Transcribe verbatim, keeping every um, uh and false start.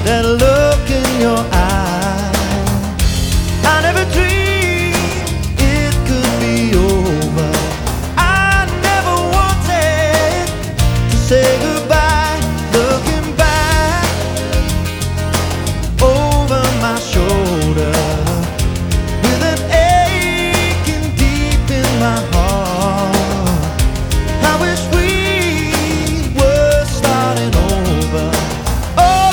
that look in your eye. I never dreamed it could be over. I never wanted to say goodbye. Looking back over my shoulder with an aching deep in my heart.